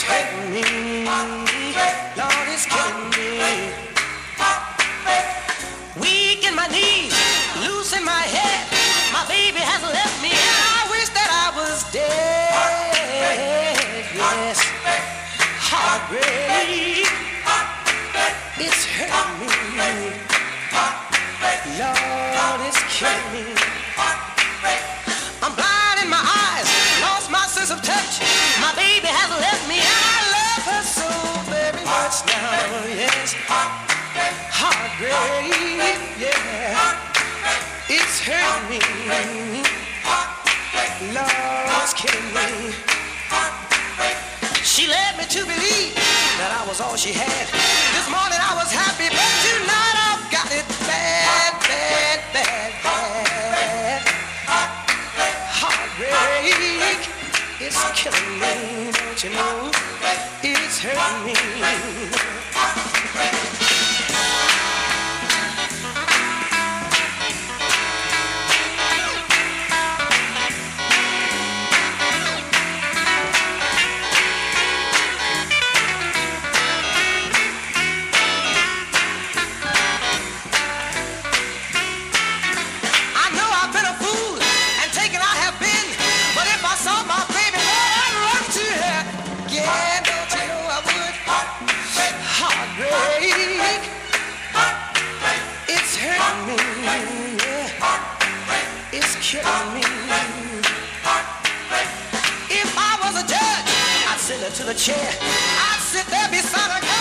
hurting me. Lord, it's killing me. Weak in my knees, loose in my head. My baby has left me, and I wish that I was dead. Yes, heartbreak, it's hurting me. Lord, it's killing me. I'm blind in my eyes, lost my sense of touch. My baby has left me, and I love her so very much now. Yes, heartbreak, yeah, it's hurting me. Lord, it's killing me. She led me to believe that I was all she had. This morning I was happy, but tonight I've got it bad, bad, bad, bad. Heartbreak, it's killing me, don't you know? It's hurting me. Killing me. If I was a judge, I'd send her to the chair.